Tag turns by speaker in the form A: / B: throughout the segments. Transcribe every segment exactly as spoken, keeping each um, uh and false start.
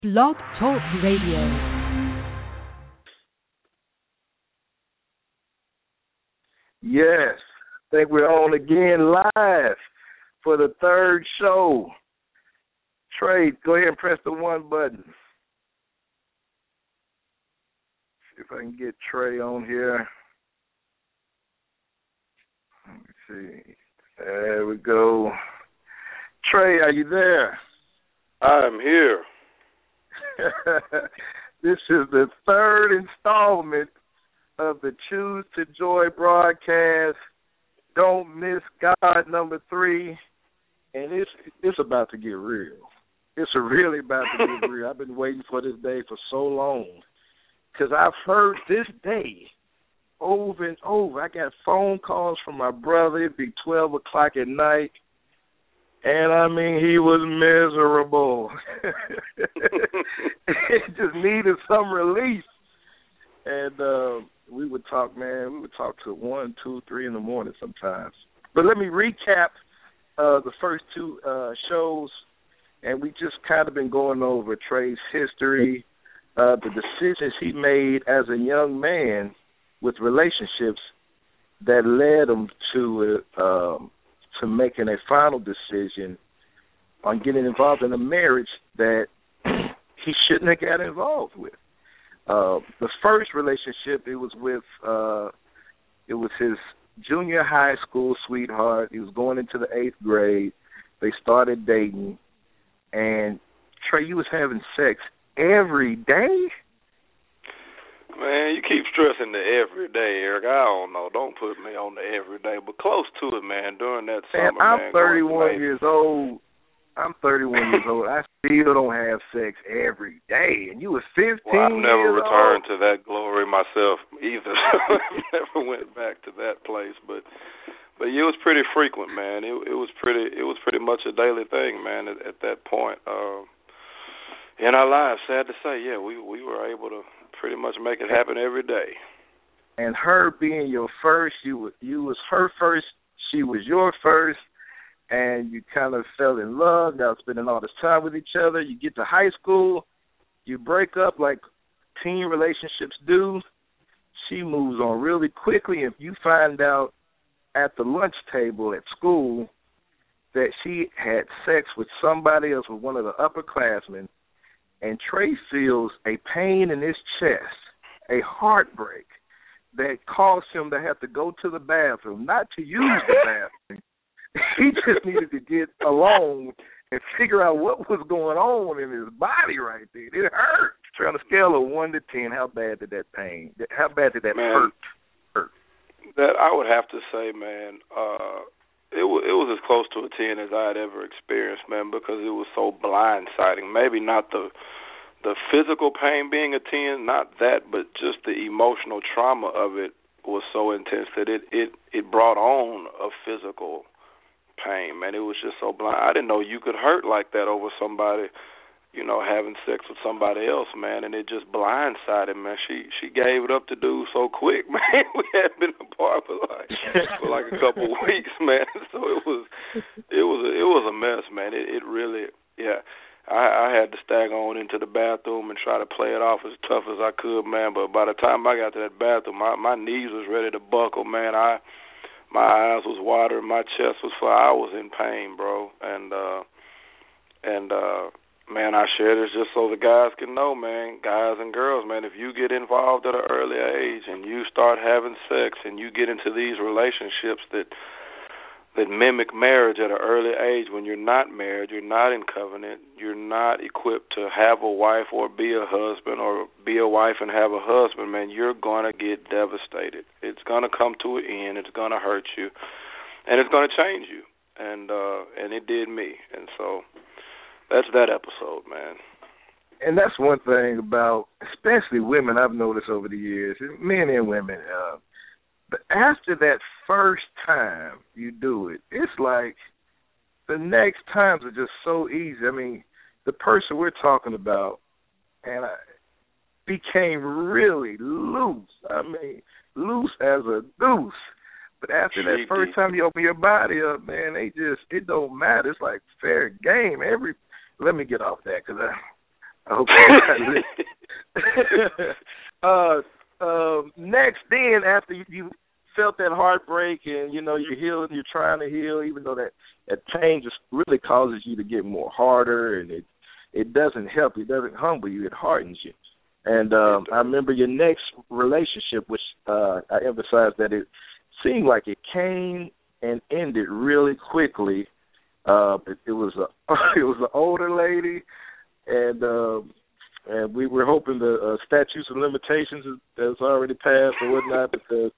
A: Blog Talk Radio.
B: Yes, I think we're on again live for the third show. Trey, go ahead and press the one button. See if I can get Trey on here. Let me see. There we go. Trey, are you there?
C: I am here.
B: This is the third installment of the Choose to Joy broadcast. Don't miss God number three. And it's it's about to get real. It's really about to get real. I've been waiting for this day for so long. Because I've heard this day over and over. I got phone calls from my brother. It'd be twelve o'clock at night. And, I mean, he was miserable. It just needed some relief. And uh, we would talk, man, we would talk till one, two, three in the morning sometimes. But let me recap uh, the first two uh, shows. And we just kind of been going over Trey's history, uh, the decisions he made as a young man with relationships that led him to uh, um, to making a final decision on getting involved in a marriage that he shouldn't have got involved with. Uh, the first relationship, it was with, uh, it was his junior high school sweetheart. He was going into the eighth grade. They started dating. And, Trey, you was having sex every day?
C: Man, you keep stressing the every day, Eric. I don't know. Don't put me on the every day, but close to it, man. During that
B: man,
C: summer,
B: I'm
C: man.
B: thirty-one years old. I'm thirty-one years old. I still don't have sex every day, and you was fifteen
C: well, I've never
B: years
C: returned
B: old.
C: to that glory myself either. I never went back to that place, but but it was pretty frequent, man. It it was pretty it was pretty much a daily thing, man. At, at that point, uh, in our lives, sad to say, yeah, we we were able to pretty much make it happen every day.
B: And her being your first, you was, you was her first, she was your first, and you kind of fell in love. Y'all spending all this time with each other. You get to high school, you break up like teen relationships do. She moves on really quickly. If you find out at the lunch table at school that she had sex with somebody else, with one of the upperclassmen, and Trey feels a pain in his chest, a heartbreak that caused him to have to go to the bathroom, not to use the bathroom. He just needed to get alone and figure out what was going on in his body right there. It hurt. On a scale of one to ten, how bad did that pain, how bad did that
C: man,
B: hurt? hurt?
C: That I would have to say, man, uh, It was, it was as close to a ten as I had ever experienced, man, because it was so blindsiding. Maybe not the the physical pain being a ten, not that, but just the emotional trauma of it was so intense that it, it, it brought on a physical pain, man. It was just so blind. I didn't know you could hurt like that over somebody, you know, having sex with somebody else, man, and it just blindsided, man. She she gave it up to do so quick, man. We had been apart for like for like a couple of weeks, man. So it was it was a, it was a mess, man. It it really, yeah. I, I had to stagger on into the bathroom and try to play it off as tough as I could, man. But by the time I got to that bathroom, my my knees was ready to buckle, man. I my eyes was watering, my chest was full. I was in pain, bro, and uh, and. uh Man, I share this just so the guys can know, man, guys and girls, man, if you get involved at an early age and you start having sex and you get into these relationships that that mimic marriage at an early age, when you're not married, you're not in covenant, you're not equipped to have a wife or be a husband or be a wife and have a husband, man, you're going to get devastated. It's going to come to an end. It's going to hurt you, and it's going to change you, and uh, and it did me, and so... That's that episode, man.
B: And that's one thing about, especially women, I've noticed over the years, men and women, uh, but after that first time you do it, it's like the next times are just so easy. I mean, the person we're talking about and I became really loose. I mean, loose as a goose. But after that first time you open your body up, man, they just, it don't matter. It's like fair game. Every, let me get off that because I, I hope you uh, uh, next, then after you, you felt that heartbreak and you know you're healing, you're trying to heal, even though that that pain just really causes you to get more harder, and it it doesn't help you, it doesn't humble you, it hardens you. And um, I remember your next relationship, which uh, I emphasized that it seemed like it came and ended really quickly. Uh, it, it was a it was an older lady, and uh, and we were hoping the uh, statutes of limitations has already passed or whatnot, because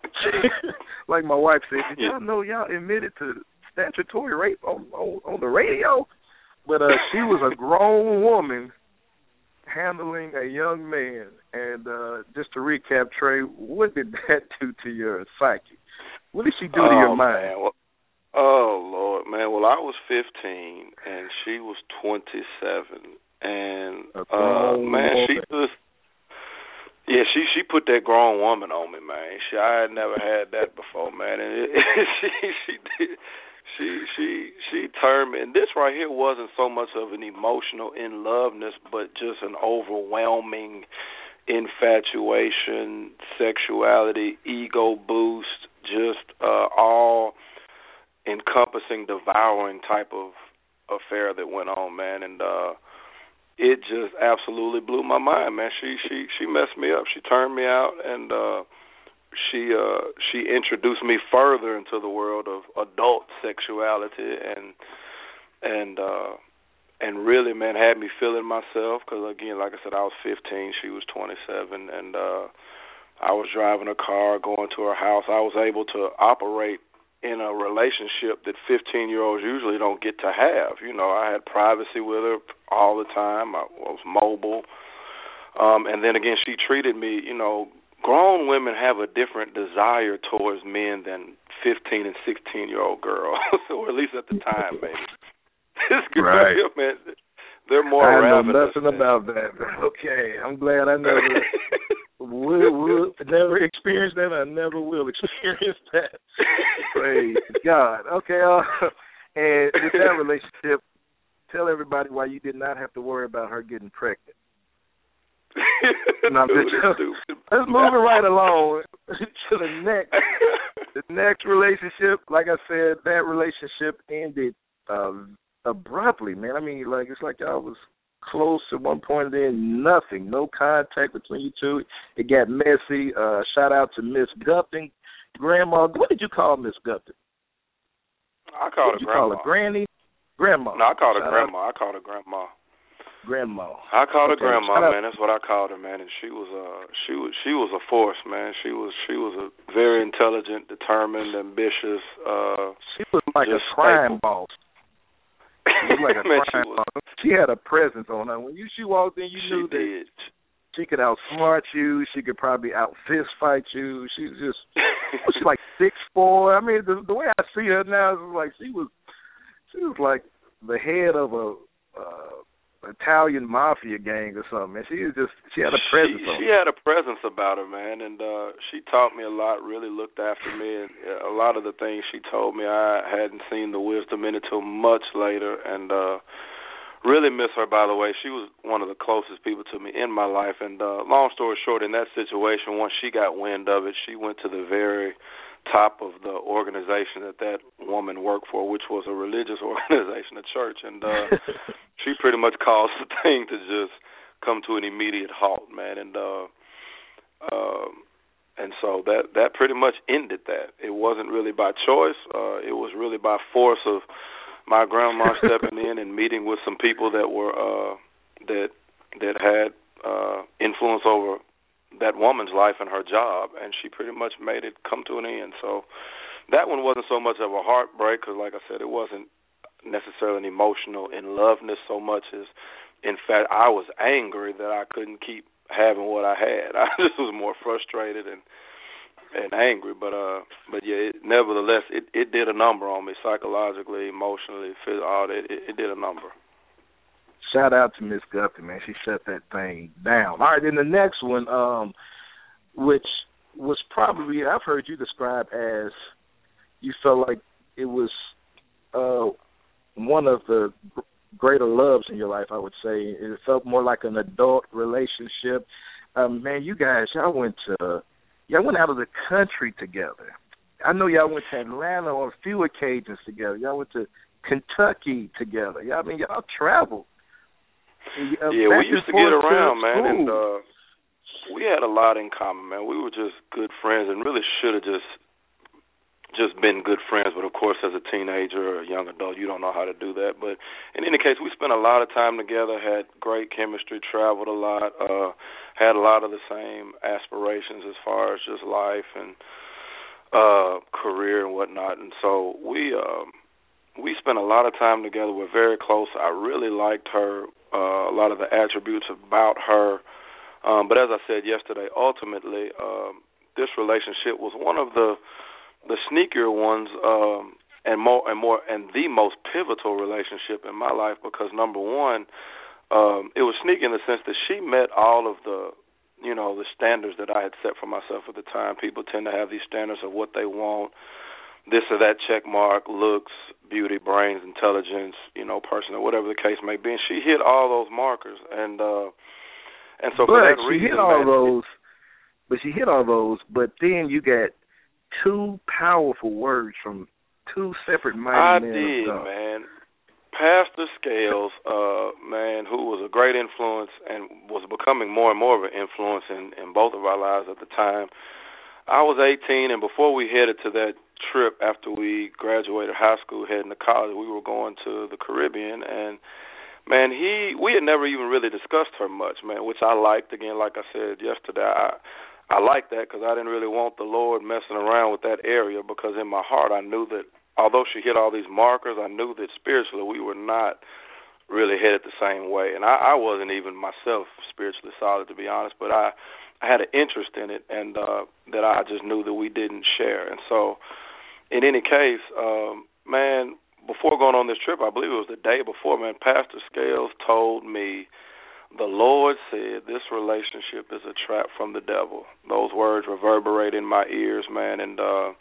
B: like my wife said, did y'all know y'all admitted to statutory rape on on, on the radio? But uh, she was a grown woman handling a young man. And uh, just to recap, Trey, what did that do to your psyche? What did she do
C: oh,
B: to your mind?
C: Man. Well, oh, Lord, man. Well, I was fifteen, and she was twenty-seven. And, uh, man, she just, yeah, she she put that grown woman on me, man. She, I had never had that before, man. And it, it, she she did. She she she turned me, and this right here wasn't so much of an emotional in loveness, but just an overwhelming infatuation, sexuality, ego boost, just uh, all encompassing, devouring type of affair that went on, man. And uh, it just absolutely blew my mind, man. She she she messed me up. She turned me out, and uh, she uh, she introduced me further into the world of adult sexuality, and and uh, and really, man, had me feeling myself. Because again, like I said, I was fifteen, she was twenty-seven, and uh, I was driving a car, going to her house. I was able to operate in a relationship that fifteen-year-olds usually don't get to have. You know, I had privacy with her all the time. I was mobile. Um, and then again, she treated me, you know, grown women have a different desire towards men than fifteen and sixteen-year-old girls, or at least at the time, maybe. This girl,
B: right.
C: man, they're more
B: I
C: ravenous.
B: know nothing about that. Okay, I'm glad I never will, will never experienced that. I never will experience that. Praise God. Okay, uh, and with that relationship, tell everybody why you did not have to worry about her getting pregnant. No, let's move it right along to the next. The next relationship, like I said, that relationship ended um, abruptly, man. I mean, like it's like y'all was close at one point, and then nothing, no contact between you two. It got messy. Uh, shout out to Miss Gupton, Grandma. What did you call Miss Gupton?
C: I called her
B: Grandma.
C: Grandma.
B: Call her Granny? Grandma.
C: No, I called her
B: shout
C: Grandma.
B: Out.
C: I called her Grandma.
B: Grandma.
C: I called her
B: okay.
C: Grandma,
B: Shout
C: man.
B: out.
C: That's what I called her, man. And she was uh she was she was a force, man. She was she was a very intelligent, determined, ambitious. Uh,
B: she was like a crime boss. She was like a
C: man,
B: crime
C: she was,
B: boss. She had a presence on her. When you she walked in, you
C: she
B: knew that
C: did.
B: she could outsmart you. She could probably out fist fight you. She was just she's like six four. I mean, the, the way I see her now is like she was she was like the head of a uh, Italian mafia gang or something. Man, she was just she had a presence.
C: She,
B: on
C: she
B: her.
C: had a presence about her, man, and uh, she taught me a lot. Really looked after me, and a lot of the things she told me, I hadn't seen the wisdom in it till much later, and uh, really miss her. By the way, she was one of the closest people to me in my life. And uh, long story short, in that situation, once she got wind of it, she went to the very top of the organization that that woman worked for, which was a religious organization, a church, and uh, she pretty much caused the thing to just come to an immediate halt, man. And uh, um, and so that that pretty much ended that. It wasn't really by choice. Uh, it was really by force of my grandma stepping in and meeting with some people that were uh, that that had uh, influence over that woman's life and her job, and she pretty much made it come to an end. So that one wasn't so much of a heartbreak, because like I said, it wasn't necessarily an emotional in loveness so much as, in fact, I was angry that I couldn't keep having what I had. I just was more frustrated and and angry, but uh, but yeah, it, nevertheless, it, it did a number on me psychologically, emotionally, physically, all that. It, it did a number.
B: Shout out to Miss Gupton, man. She shut that thing down. All right, then the next one, um, which was probably, I've heard you describe as you felt like it was uh, one of the greater loves in your life, I would say. It felt more like an adult relationship. Um, man, you guys, y'all went to, y'all went out of the country together. I know y'all went to Atlanta on a few occasions together. Y'all went to Kentucky together. Y'all, I mean, y'all traveled. Uh,
C: yeah, we used to get around, man,
B: school.
C: and uh, we had a lot in common, man. We were just good friends and really should have just just been good friends. But, of course, as a teenager or a young adult, you don't know how to do that. But in any case, we spent a lot of time together, had great chemistry, traveled a lot, uh, had a lot of the same aspirations as far as just life and uh, career and whatnot. And so we um, we spent a lot of time together. We're very close. I really liked her, uh, a lot of the attributes about her. Um, but as I said yesterday, ultimately, um, this relationship was one of the the sneakier ones, um, and more and more, and the most pivotal relationship in my life because number one, um, it was sneaky in the sense that she met all of the, you know, the standards that I had set for myself at the time. People tend to have these standards of what they want, this or that check mark, looks, beauty, brains, intelligence, you know, person, or whatever the case may be. And she hit all those markers, and uh, and so
B: but
C: for that
B: she
C: reason,
B: hit all
C: man,
B: those. But she hit all those. But then you got two powerful words from two separate mighty
C: I
B: men
C: did,
B: of God.
C: man. Pastor Scales, uh, man, who was a great influence and was becoming more and more of an influence in, in both of our lives at the time. I was eighteen, and before we headed to that trip after we graduated high school, heading to college, we were going to the Caribbean, and man, he we had never even really discussed her much, man, which I liked. Again, like I said yesterday, I I liked that because I didn't really want the Lord messing around with that area because in my heart I knew that although she hit all these markers, I knew that spiritually we were not really headed the same way. And I, I wasn't even myself spiritually solid, to be honest, but I, I had an interest in it and uh, that I just knew that we didn't share. And so in any case, um, man, before going on this trip, I believe it was the day before, man, Pastor Scales told me, the Lord said this relationship is a trap from the devil. Those words reverberate in my ears, man. And uh,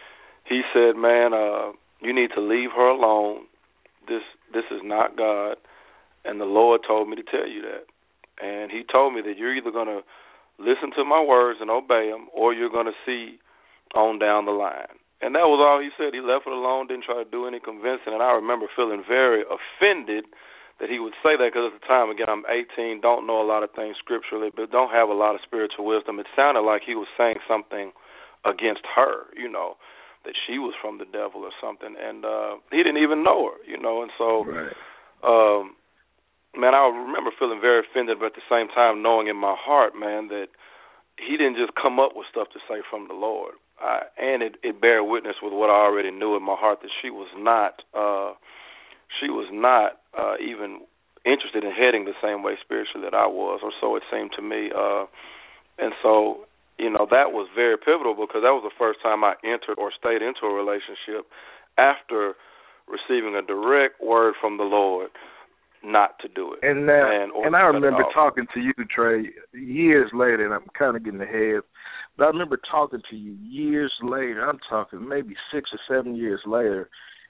C: he said, man, uh, you need to leave her alone. This this is not God. And the Lord told me to tell you that. And he told me that you're either going to listen to my words and obey them or you're going to see on down the line. And that was all he said. He left it alone, didn't try to do any convincing. And I remember feeling very offended that he would say that because at the time, again, I'm eighteen, don't know a lot of things scripturally, but don't have a lot of spiritual wisdom. It sounded like he was saying something against her, you know, that she was from the devil or something. And uh, he didn't even know her, you know. And so,
B: Right.
C: um, man, I remember feeling very offended, but at the same time knowing in my heart, man, that he didn't just come up with stuff to say from the Lord. I, and it, it bear witness with what I already knew in my heart that she was not uh, she was not uh, even interested in heading the same way spiritually that I was, or so it seemed to me. Uh, and so, you know, that was very pivotal because that was the first time I entered or stayed into a relationship after receiving a direct word from the Lord not to do it.
B: And uh,
C: and,
B: and I remember talking to you, Trey, years later, and I'm kind of getting ahead, but I remember talking to you years later. I'm talking maybe six or seven years later,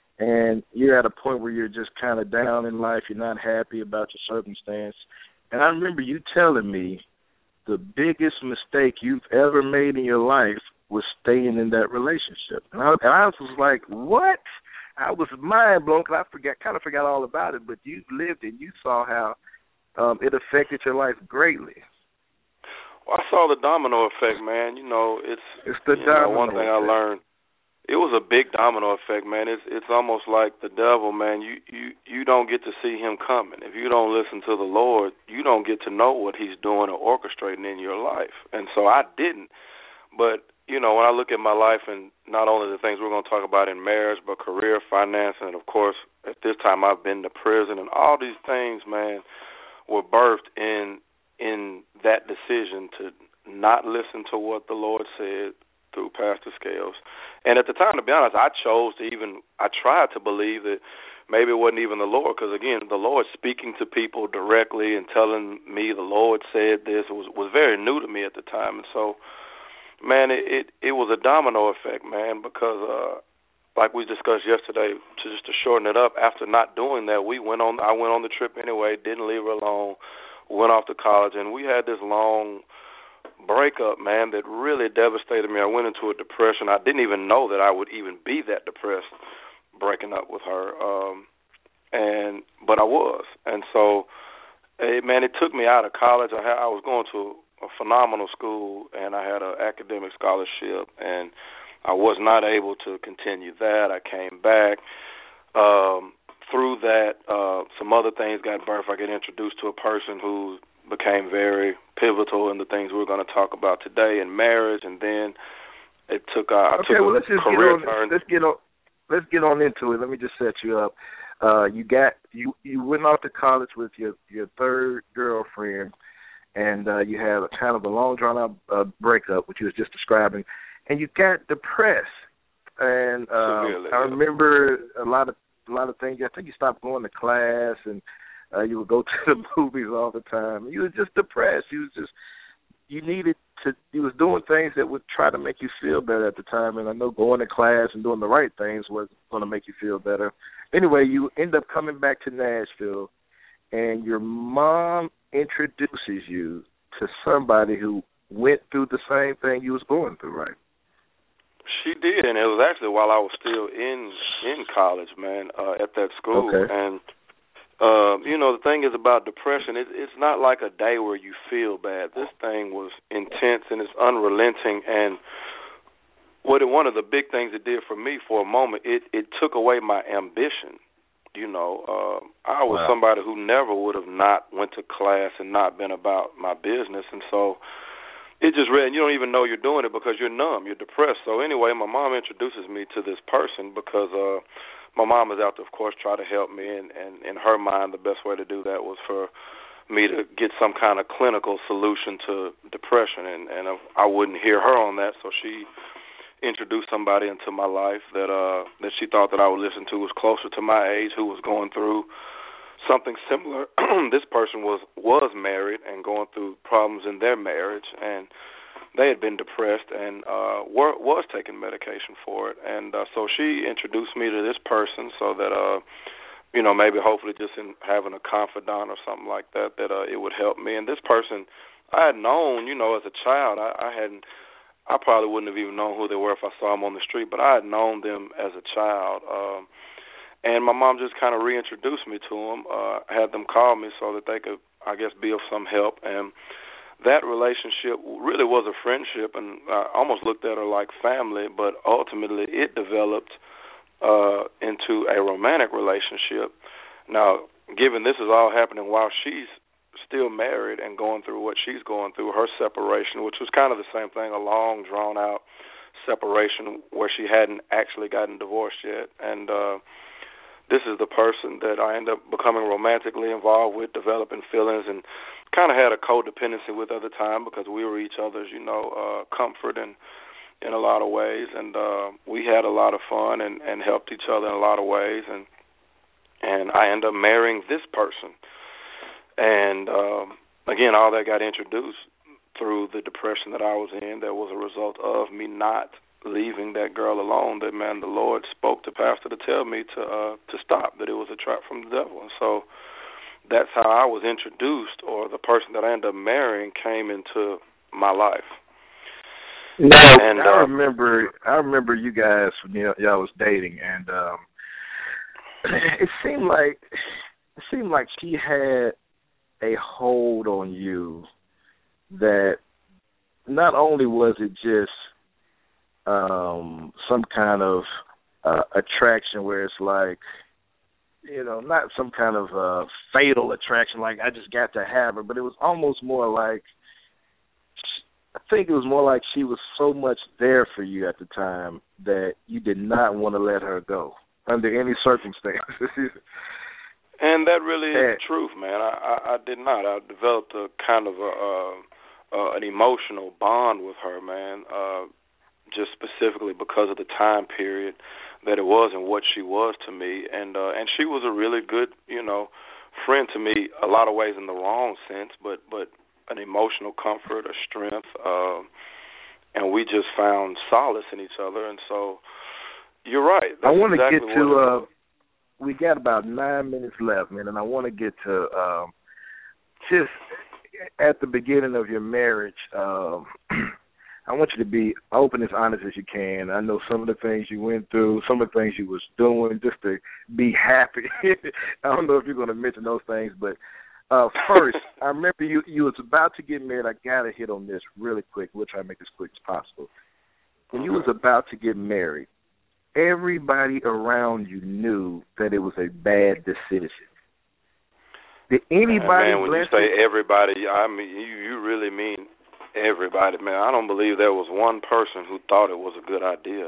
B: and you're at a point where you're just kind of down in life. You're not happy about your circumstance. And I remember you telling me the biggest mistake you've ever made in your life was staying in that relationship. And I, and I was like, what? I was mind blown because I forgot, kind of forgot all about it, but you lived it. You saw how um, it affected your life greatly.
C: Well, I saw the domino effect, man. You know, it's,
B: it's the
C: you
B: domino
C: know, one thing
B: effect.
C: I learned. It was a big domino effect, man. It's it's almost like the devil, man. You, you you don't get to see him coming. If you don't listen to the Lord, you don't get to know what he's doing or orchestrating in your life. And so I didn't. But, you know, when I look at my life and not only the things we're going to talk about in marriage, but career, finance, and, of course, at this time I've been to prison, and all these things, man, were birthed in in that decision to not listen to what the Lord said through Pastor Scales. And at the time, to be honest, I chose to even, I tried to believe that maybe it wasn't even the Lord, because, again, the Lord speaking to people directly and telling me the Lord said this was, was very new to me at the time. And so, man, it, it, it was a domino effect, man, because uh, like we discussed yesterday, to just to shorten it up, after not doing that, we went on. I went on the trip anyway. Didn't leave her alone. Went off to college, and we had this long breakup, man, that really devastated me. I went into a depression. I didn't even know that I would even be that depressed breaking up with her, um, and but I was, and so, it, man, it took me out of college. I, had, I was going to a phenomenal school, and I had an academic scholarship, and I was not able to continue that. I came back. Um, through that, uh, some other things got birthed. I got introduced to a person who became very pivotal in the things we're going to talk about today in marriage, and then it took uh, I
B: okay,
C: took
B: well,
C: a
B: let's just
C: career
B: get on,
C: turn.
B: Let's get on. Let's get on into it. Let me just set you up. Uh, you got you you went off to college with your your third girlfriend, and uh, you had a kind of a long drawn out uh, breakup, which you was just describing, and you got depressed. And uh,
C: Severely,
B: I
C: yeah.
B: remember a lot of a lot of things. I think you stopped going to class, and uh, you would go to the movies all the time. You were just depressed. You was just you needed to. You was doing things that would try to make you feel better at the time. And I know going to class and doing the right things was going to make you feel better. Anyway, you end up coming back to Nashville, and your mom introduces you to somebody who went through the same thing you was going through, right?
C: She did, and it was actually while I was still in in college, man, uh, at that school.
B: Okay.
C: And uh, you know, the thing is about depression, it, it's not like a day where you feel bad. This thing was intense and it's unrelenting. And what it, one of the big things it did for me for a moment, it it took away my ambition. You know, uh, I was
B: Wow.
C: somebody who never would have not went to class and not been about my business, and so. It just read, and you don't even know you're doing it because you're numb, you're depressed. So anyway, my mom introduces me to this person because uh, my mom is out to, of course, try to help me, and, and in her mind, the best way to do that was for me to get some kind of clinical solution to depression, and, and I wouldn't hear her on that, so she introduced somebody into my life that uh, that she thought that I would listen to was closer to my age, who was going through something similar. This person was was married and going through problems in their marriage, and they had been depressed and uh, were, was taking medication for it. And uh, so she introduced me to this person so that, uh, you know, maybe hopefully just in having a confidant or something like that, that uh, it would help me. And this person I had known, you know, as a child. I, I hadn't, I probably wouldn't have even known who they were if I saw them on the street, but I had known them as a child. Um, And my mom just kind of reintroduced me to them, uh, had them call me so that they could, I guess, be of some help. And that relationship really was a friendship, and I almost looked at her like family, but ultimately it developed uh, into a romantic relationship. Now, given this is all happening while she's still married and going through what she's going through, her separation, which was kind of the same thing, a long, drawn-out separation where she hadn't actually gotten divorced yet. And uh this is the person that I ended up becoming romantically involved with, developing feelings, and kind of had a codependency with at the time because we were each other's, you know, uh, comfort and in a lot of ways. And uh, we had a lot of fun and, and helped each other in a lot of ways. And and I ended up marrying this person. And, um, again, all that got introduced through the depression that I was in that was a result of me not leaving that girl alone. That, man, the Lord spoke to Pastor to tell me to uh, to stop, that it was a trap from the devil. And so that's how I was introduced, or the person that I ended up marrying came into my life.
B: Now,
C: and,
B: I
C: uh,
B: remember I remember you guys when y- y'all was dating, and um, it seemed like it seemed like she had a hold on you that not only was it just um, some kind of uh, attraction where it's like, you know, not some kind of uh, fatal attraction, like I just got to have her, but it was almost more like, I think it was more like she was so much there for you at the time that you did not want to let her go under any circumstances.
C: And that really is
B: and,
C: the truth, man. I, I, I did not. I developed a kind of a, uh, uh, an emotional bond with her, man, uh, just specifically because of the time period that it was and what she was to me. And uh, and she was a really good, you know, friend to me, a lot of ways in the wrong sense, but, but an emotional comfort, a strength, uh, and we just found solace in each other. And so You're right. That's
B: I want to
C: exactly
B: get to.
C: What
B: Uh, we got about nine minutes left, man, and I want to get to um, just at the beginning of your marriage. Um, I want you to be open as honest as you can. I know some of the things you went through, some of the things you was doing, just to be happy. I don't know if you're going to mention those things, but uh, first, I remember you you was about to get married. I got to hit on this really quick. We'll try to make this quick as possible. When you was about to get married, everybody around you knew that it was a bad decision. Did anybody?
C: Man, when you say everybody, I mean you, you really mean everybody, man. I don't believe there was one person who thought it was a good idea,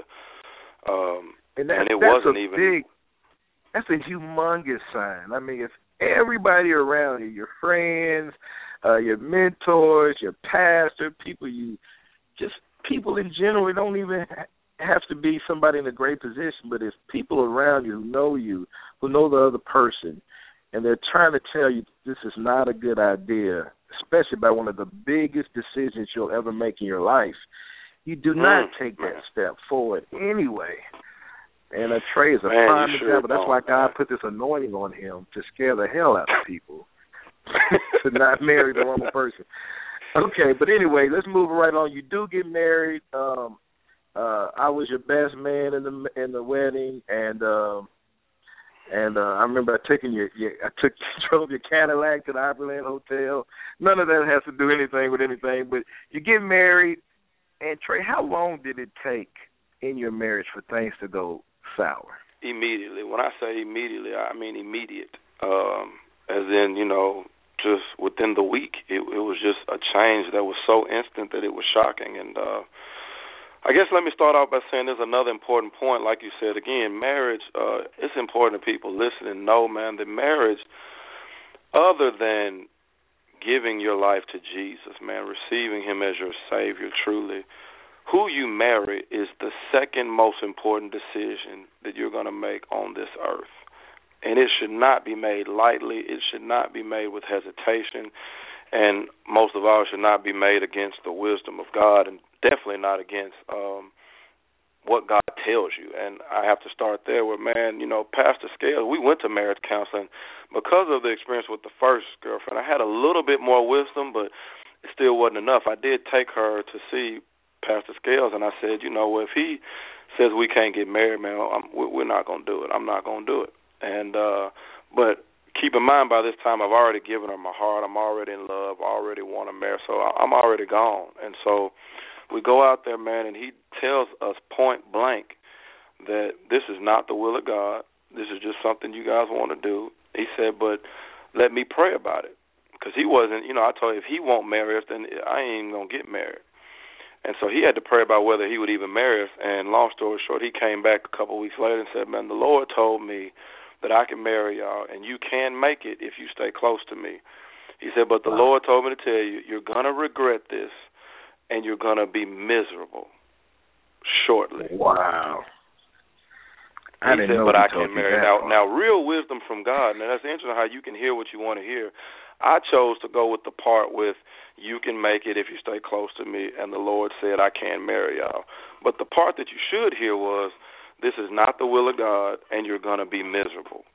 C: um,
B: and, that,
C: and it
B: that's
C: wasn't
B: a
C: even.
B: Big, that's a humongous sign. I mean, if everybody around you, your friends, uh, your mentors, your pastor, people you just people in general, it don't even have to be somebody in a great position, but it's people around you who know you, who know the other person, and they're trying to tell you this is not a good idea, especially by one of the biggest decisions you'll ever make in your life. You do not
C: mm,
B: take that
C: man.
B: step forward anyway. And uh, Trey is a
C: man,
B: prime
C: sure
B: example. That's why God put this anointing on him to scare the hell out of people, to not marry the wrong person. Okay, but anyway, let's move right on. You do get married. Um, uh, I was your best man in the in the wedding, and um, and uh, I remember taking your, your I took drove your Cadillac to the Opryland Hotel. None of that has to do anything with anything, but you get married. And Trey, how long did it take in your marriage for things to go sour?
C: Immediately. When I say immediately, I mean immediate. Um, as in, you know, just within the week, it, it was just a change that was so instant that it was shocking. And uh, I guess let me start off by saying there's another important point. Like you said, again, marriage, uh, it's important to people listening know, man, that marriage, other than giving your life to Jesus, man, receiving him as your Savior truly, who you marry is the second most important decision that you're going to make on this earth. And it should not be made lightly. It should not be made with hesitation. And most of all, it should not be made against the wisdom of God, and definitely not against um, what God tells you. And I have to start there with, man, you know, Pastor Scales, we went to marriage counseling because of the experience with the first girlfriend. I had a little bit more wisdom, but it still wasn't enough. I did take her to see Pastor Scales, and I said, you know, if he says we can't get married, man, I'm, we're not going to do it. I'm not going to do it. And uh, but keep in mind, by this time, I've already given her my heart. I'm already in love. I already want to marry, so I'm already gone. And so we go out there, man, and he tells us point blank that this is not the will of God. This is just something you guys want to do. He said, but let me pray about it. Because he wasn't, you know, I told him if he won't marry us, then I ain't even going to get married. And so he had to pray about whether he would even marry us. And long story short, he came back a couple of weeks later and said, man, the Lord told me that I can marry y'all, and you can make it if you stay close to me. He said, but the wow. Lord told me to tell you, you're going to regret this, and you're going to be miserable shortly.
B: Wow. I
C: he
B: didn't
C: said,
B: know
C: but
B: he
C: I can marry. Now, now, real wisdom from God, and that's interesting how you can hear what you want to hear. I chose to go with the part with, you can make it if you stay close to me, and the Lord said, I can marry y'all. But the part that you should hear was, this is not the will of God, and you're going to be miserable.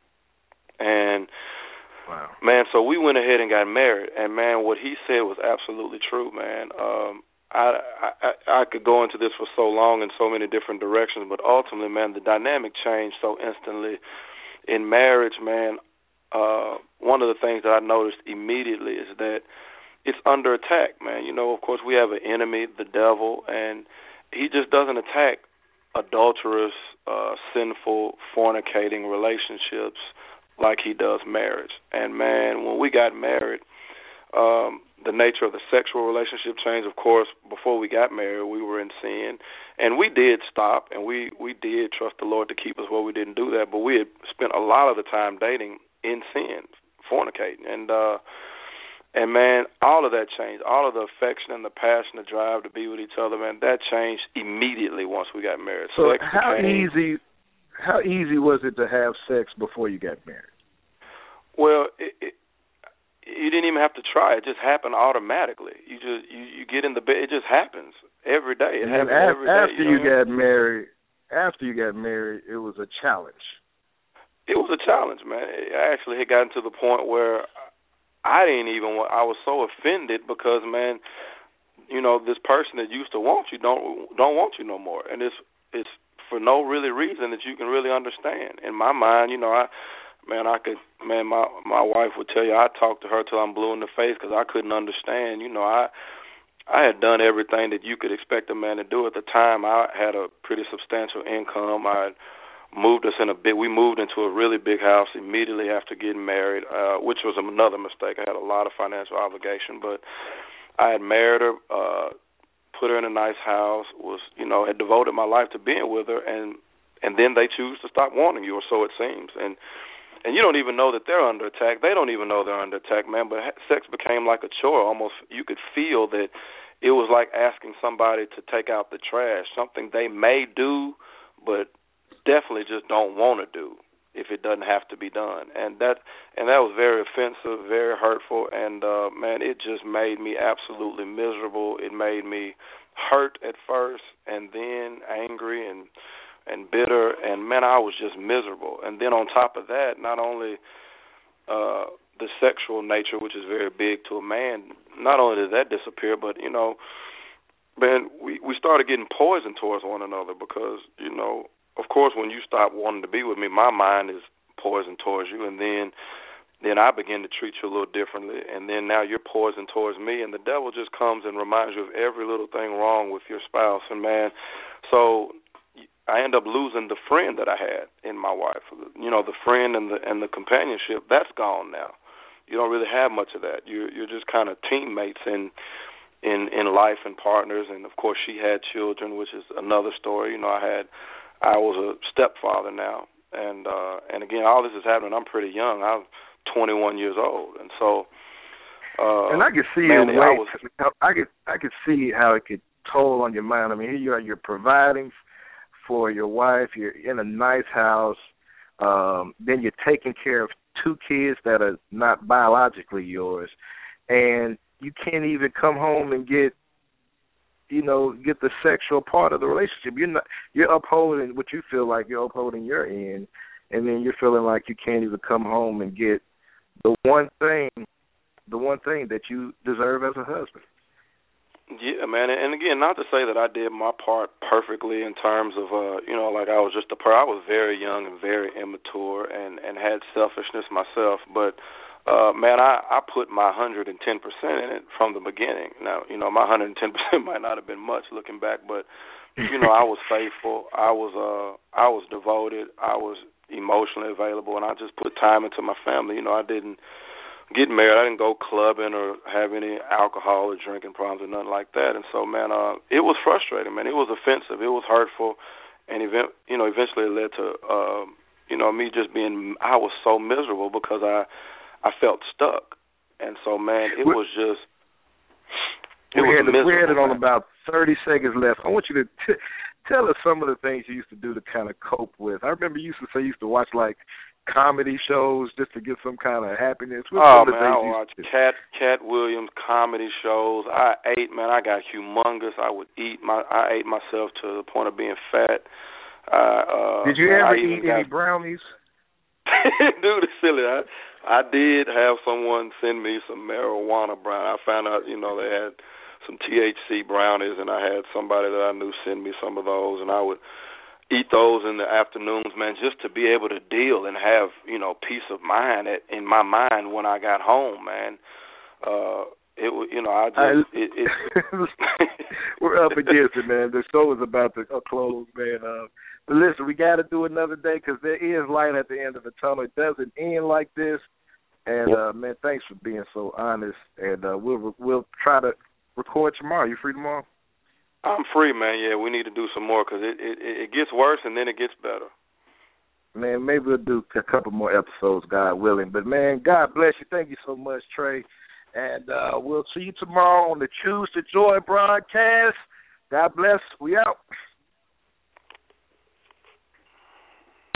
C: And,
B: wow.
C: man, so we went ahead and got married. And, man, what he said was absolutely true, man. Um, I, I I could go into this for so long in so many different directions, but ultimately, man, the dynamic changed so instantly. In marriage, man, uh, one of the things that I noticed immediately is that it's under attack, man. You know, of course, we have an enemy, the devil, and he just doesn't attack adulterous, uh, sinful, fornicating relationships like he does marriage. And, man, when we got married, um, the nature of the sexual relationship changed. Of course, before we got married, we were in sin. And we did stop, and we, we did trust the Lord to keep us where we didn't do that. But we had spent a lot of the time dating in sin, fornicating. And, uh, And, man, all of that changed. All of the affection and the passion, the drive to be with each other, man, that changed immediately once we got married.
B: So
C: sex
B: how
C: became,
B: easy how easy was it to have sex before you got married?
C: Well, it, it, you didn't even have to try. It just happened automatically. You just you, you get in the bed. It just happens every day. It
B: and
C: happens
B: af-
C: every day.
B: After you, know? you got married, after you got married, it was a challenge.
C: It was a challenge, man. I actually had gotten to the point where I didn't even want, I was so offended because, man, you know, this person that used to want you don't don't want you no more. And it's it's for no really reason that you can really understand. In my mind, you know, I man, I could, man, my my wife would tell you I talked to her till I'm blue in the face because I couldn't understand. You know, I I had done everything that you could expect a man to do at the time. I had a pretty substantial income. I moved us in a big, we moved into a really big house immediately after getting married, uh, which was another mistake. I had a lot of financial obligation, but I had married her, uh, put her in a nice house, was, you know, had devoted my life to being with her, and and then they choose to stop wanting you, or so it seems. And and you don't even know that they're under attack. They don't even know they're under attack, man, but sex became like a chore. Almost you could feel that it was like asking somebody to take out the trash, something they may do, but definitely just don't want to do if it doesn't have to be done. And that and that was very offensive, very hurtful, and uh, man, it just made me absolutely miserable. It made me hurt at first, and then angry and and bitter, and man, I was just miserable. And then on top of that, not only uh, the sexual nature, which is very big to a man, not only did that disappear, but you know, man, we we started getting poison towards one another because, you know, of course, when you stop wanting to be with me, my mind is poisoned towards you, and then then I begin to treat you a little differently, and then now you're poisoned towards me, and the devil just comes and reminds you of every little thing wrong with your spouse. And, man, so I end up losing the friend that I had in my wife. You know, the friend and the and the companionship, that's gone now. You don't really have much of that. You're, you're just kind of teammates in, in, in life and partners, and, of course, she had children, which is another story. You know, I had... I was a stepfather now, and uh, and again, all this is happening. I'm pretty young. I'm twenty-one years old, and so. Uh,
B: and I could see
C: man,
B: it.
C: I, was,
B: I could I could see how it could toll on your mind. I mean, here you are. You're providing for your wife. You're in a nice house. Um, then you're taking care of two kids that are not biologically yours, and you can't even come home and get. You know, get the sexual part of the relationship. You're not, you're upholding what you feel like you're upholding your end, and then you're feeling like you can't even come home and get the one thing, the one thing that you deserve as a husband.
C: Yeah, man, and again, not to say that I did my part perfectly in terms of, uh, you know, like I was just a per. I was very young and very immature, and and had selfishness myself, but. Uh, man, I, I put my one hundred ten percent in it from the beginning. Now, you know, my one hundred ten percent might not have been much looking back, but, you know, I was faithful. I was uh, I was devoted. I was emotionally available, and I just put time into my family. You know, I didn't get married. I didn't go clubbing or have any alcohol or drinking problems or nothing like that. And so, man, uh, it was frustrating, man. It was offensive. It was hurtful, and, event, you know, eventually it led to, uh, you know, me just being, I was so miserable because I, I felt stuck, and so man, it was just. It
B: we
C: was
B: had we had it on
C: man.
B: about thirty seconds left. I want you to t- tell us some of the things you used to do to kind of cope with. I remember you used to say you used to watch like comedy shows just to get some kind of happiness. What's
C: oh
B: some of the
C: man,
B: things
C: I
B: you
C: watched
B: used to do?
C: Cat Cat Williams comedy shows. I ate, man. I got humongous. I would eat my. I ate myself to the point of being fat. Uh, uh,
B: Did you
C: man,
B: ever
C: I
B: eat
C: got,
B: any brownies?
C: Dude, it's silly. I, I did have someone send me some marijuana brown. I found out, you know, they had some T H C brownies, and I had somebody that I knew send me some of those, and I would eat those in the afternoons, man, just to be able to deal and have, you know, peace of mind at, in my mind when I got home, man. Uh, it was, you know, I just, I, it, it
B: we're up against it, man. The show is about to close, man. Uh, but listen, we got to do another day because there is light at the end of the tunnel. It doesn't end like this. And uh, man, thanks for being so honest. And uh, we'll we'll try to record tomorrow. You free tomorrow?
C: I'm free, man. Yeah, we need to do some more because it, it it gets worse and then it gets better.
B: Man, maybe we'll do a couple more episodes, God willing. But man, God bless you. Thank you so much, Trey. And uh, we'll see you tomorrow on the Choose to Joy broadcast. God bless. We out.